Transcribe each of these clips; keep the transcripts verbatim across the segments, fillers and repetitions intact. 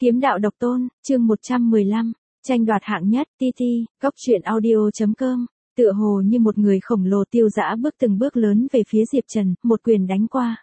Kiếm đạo độc tôn, chương một trăm mười lăm, tranh đoạt hạng nhất, tê tê, góc truyện audio chấm com. Tựa hồ như một người khổng lồ Tiêu Dã bước từng bước lớn về phía Diệp Trần, một quyền đánh qua.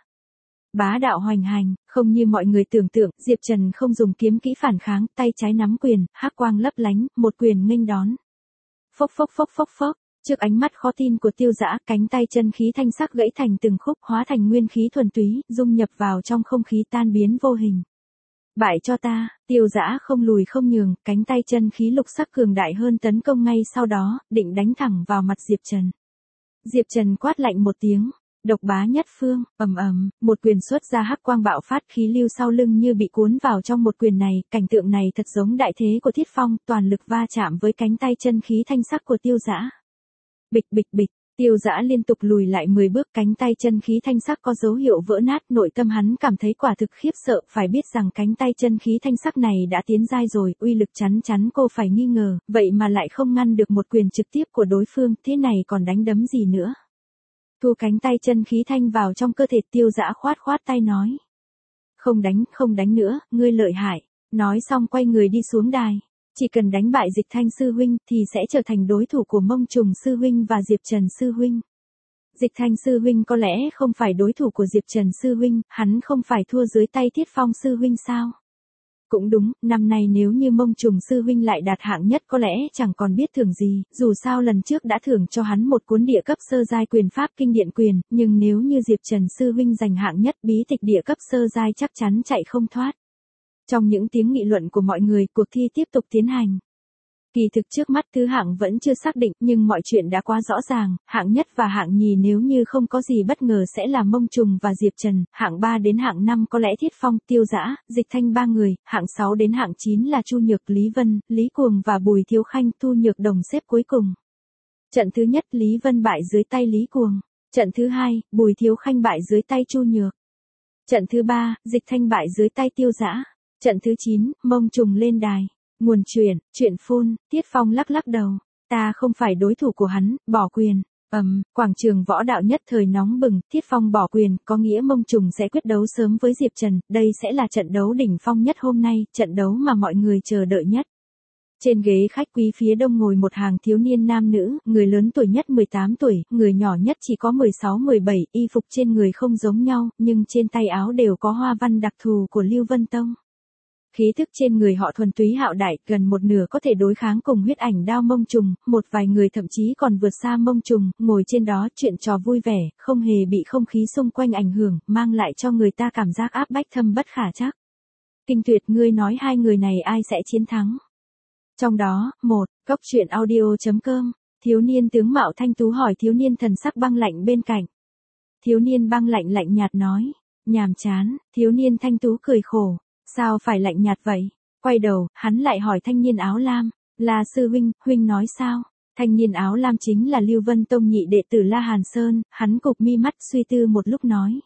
Bá đạo hoành hành, không như mọi người tưởng tượng, Diệp Trần không dùng kiếm kỹ phản kháng, tay trái nắm quyền, hắc quang lấp lánh, một quyền nghênh đón. Phốc phốc phốc phốc phốc, trước ánh mắt khó tin của Tiêu Dã, cánh tay chân khí thanh sắc gãy thành từng khúc, hóa thành nguyên khí thuần túy, dung nhập vào trong không khí tan biến vô hình. Bại cho ta, Tiêu Dã không lùi không nhường, cánh tay chân khí lục sắc cường đại hơn tấn công ngay sau đó, định đánh thẳng vào mặt Diệp Trần. Diệp Trần quát lạnh một tiếng, độc bá nhất phương, ầm ầm, một quyền xuất ra hắc quang bạo phát, khí lưu sau lưng như bị cuốn vào trong một quyền này, cảnh tượng này thật giống đại thế của Thiết Phong, toàn lực va chạm với cánh tay chân khí thanh sắc của Tiêu Dã. Bịch bịch bịch. Tiêu Dã liên tục lùi lại mười bước, cánh tay chân khí thanh sắc có dấu hiệu vỡ nát, nội tâm hắn cảm thấy quả thực khiếp sợ, phải biết rằng cánh tay chân khí thanh sắc này đã tiến giai rồi, uy lực chắn chắn cô phải nghi ngờ, vậy mà lại không ngăn được một quyền trực tiếp của đối phương, thế này còn đánh đấm gì nữa. Thu cánh tay chân khí thanh vào trong cơ thể, Tiêu Dã khoát khoát tay nói. Không đánh, không đánh nữa, ngươi lợi hại, nói xong quay người đi xuống đài. Chỉ cần đánh bại Dịch Thanh sư huynh thì sẽ trở thành đối thủ của Mông Trùng sư huynh và Diệp Trần sư huynh. Dịch Thanh sư huynh có lẽ không phải đối thủ của Diệp Trần sư huynh, hắn không phải thua dưới tay Thiết Phong sư huynh sao? Cũng đúng, năm nay nếu như Mông Trùng sư huynh lại đạt hạng nhất có lẽ chẳng còn biết thưởng gì, dù sao lần trước đã thưởng cho hắn một cuốn địa cấp sơ giai quyền pháp kinh điện quyền, nhưng nếu như Diệp Trần sư huynh giành hạng nhất, bí tịch địa cấp sơ giai chắc chắn chạy không thoát. Trong những tiếng nghị luận của mọi người, cuộc thi tiếp tục tiến hành. Kỳ thực trước mắt thứ hạng vẫn chưa xác định, nhưng mọi chuyện đã quá rõ ràng, hạng nhất và hạng nhì nếu như không có gì bất ngờ sẽ là Mông Trùng và Diệp Trần, hạng ba đến hạng năm có lẽ Thiết Phong, Tiêu Dã, Dịch Thanh ba người, hạng sáu đến hạng chín là Chu Nhược, Lý Vân, Lý Cuồng và Bùi Thiếu Khanh, Thu Nhược đồng xếp cuối cùng. Trận thứ nhất Lý Vân bại dưới tay Lý Cuồng, trận thứ hai, Bùi Thiếu Khanh bại dưới tay Chu Nhược. Trận thứ ba, Dịch Thanh bại dưới tay Tiêu Dã. Trận thứ chín, Mông Trùng lên đài. Nguồn truyện, truyện phun, Thiết Phong lắc lắc đầu. Ta không phải đối thủ của hắn, bỏ quyền. Ầm, um, quảng trường võ đạo nhất thời nóng bừng, Thiết Phong bỏ quyền, có nghĩa Mông Trùng sẽ quyết đấu sớm với Diệp Trần, đây sẽ là trận đấu đỉnh phong nhất hôm nay, trận đấu mà mọi người chờ đợi nhất. Trên ghế khách quý phía đông ngồi một hàng thiếu niên nam nữ, người lớn tuổi nhất mười tám tuổi, người nhỏ nhất chỉ có mười sáu mười bảy, y phục trên người không giống nhau, nhưng trên tay áo đều có hoa văn đặc thù của Lưu Vân Tông. Khí thức trên người họ thuần túy hạo đại, gần một nửa có thể đối kháng cùng huyết ảnh đao Mông Trùng, một vài người thậm chí còn vượt xa Mông Trùng, ngồi trên đó chuyện trò vui vẻ, không hề bị không khí xung quanh ảnh hưởng, mang lại cho người ta cảm giác áp bách thâm bất khả trắc. Kinh Tuyệt, ngươi nói hai người này ai sẽ chiến thắng? Trong đó, một, góc truyện audio chấm com, thiếu niên tướng mạo thanh tú hỏi thiếu niên thần sắc băng lạnh bên cạnh. Thiếu niên băng lạnh lạnh nhạt nói, nhàm chán, thiếu niên thanh tú cười khổ. Sao phải lạnh nhạt vậy? Quay đầu, hắn lại hỏi thanh niên áo lam, là sư huynh, huynh nói sao? Thanh niên áo lam chính là Lưu Vân Tông nhị đệ tử La Hàn Sơn, hắn cụp mi mắt suy tư một lúc nói.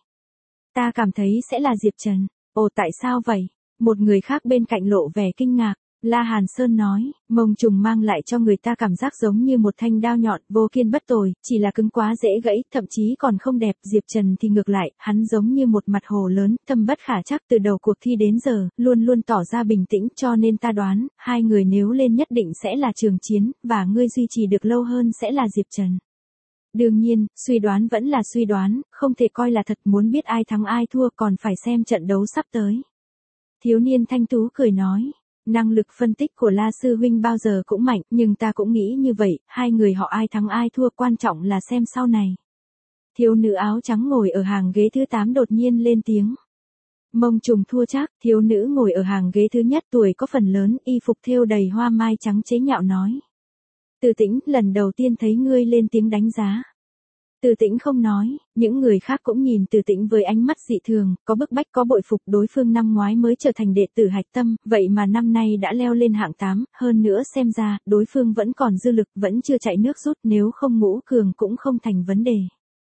Ta cảm thấy sẽ là Diệp Trần. Ồ, tại sao vậy? Một người khác bên cạnh lộ vẻ kinh ngạc. La Hàn Sơn nói, Mông Trùng mang lại cho người ta cảm giác giống như một thanh đao nhọn, vô kiên bất tồi, chỉ là cứng quá dễ gãy, thậm chí còn không đẹp. Diệp Trần thì ngược lại, hắn giống như một mặt hồ lớn, thâm bất khả trắc, từ đầu cuộc thi đến giờ, luôn luôn tỏ ra bình tĩnh, cho nên ta đoán, hai người nếu lên nhất định sẽ là trường chiến, và ngươi duy trì được lâu hơn sẽ là Diệp Trần. Đương nhiên, suy đoán vẫn là suy đoán, không thể coi là thật, muốn biết ai thắng ai thua còn phải xem trận đấu sắp tới. Thiếu niên thanh tú cười nói. Năng lực phân tích của La Sư Huynh bao giờ cũng mạnh, nhưng ta cũng nghĩ như vậy, hai người họ ai thắng ai thua quan trọng là xem sau này. Thiếu nữ áo trắng ngồi ở hàng ghế thứ tám đột nhiên lên tiếng. Mông Trùng thua chắc, thiếu nữ ngồi ở hàng ghế thứ nhất tuổi có phần lớn, y phục thêu đầy hoa mai trắng chế nhạo nói. Từ Tĩnh, lần đầu tiên thấy ngươi lên tiếng đánh giá. Từ Tĩnh không nói, những người khác cũng nhìn Từ Tĩnh với ánh mắt dị thường, có bức bách có bội phục, đối phương năm ngoái mới trở thành đệ tử hạch tâm, vậy mà năm nay đã leo lên hạng tám, hơn nữa xem ra, đối phương vẫn còn dư lực, vẫn chưa chạy nước rút, nếu không ngũ cường cũng không thành vấn đề.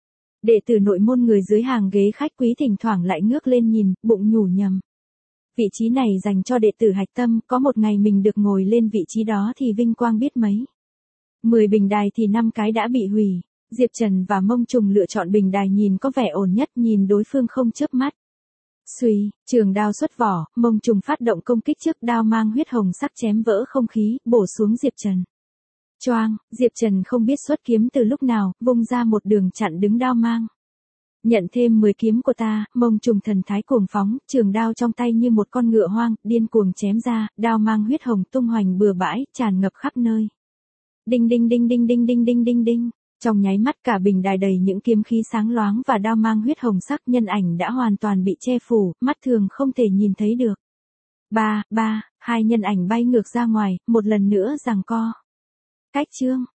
Đệ tử nội môn người dưới hàng ghế khách quý thỉnh thoảng lại ngước lên nhìn, bụng nhủ nhầm. Vị trí này dành cho đệ tử hạch tâm, có một ngày mình được ngồi lên vị trí đó thì vinh quang biết mấy. Mười bình đài thì năm cái đã bị hủy. Diệp Trần và Mông Trùng lựa chọn bình đài nhìn có vẻ ổn nhất, nhìn đối phương không chớp mắt. Xuy, trường đao xuất vỏ, Mông Trùng phát động công kích trước, đao mang huyết hồng sắc chém vỡ không khí, bổ xuống Diệp Trần. Choang, Diệp Trần không biết xuất kiếm từ lúc nào, vung ra một đường chặn đứng đao mang. Nhận thêm mười kiếm của ta, Mông Trùng thần thái cuồng phóng, trường đao trong tay như một con ngựa hoang, điên cuồng chém ra, đao mang huyết hồng tung hoành bừa bãi, tràn ngập khắp nơi. Đinh đinh đinh đinh đinh đinh đinh đinh đinh. Trong nháy mắt cả bình đài đầy những kiếm khí sáng loáng và đao mang huyết hồng sắc, nhân ảnh đã hoàn toàn bị che phủ, mắt thường không thể nhìn thấy được. Ba, ba, hai nhân ảnh bay ngược ra ngoài, một lần nữa giằng co. Cách chương.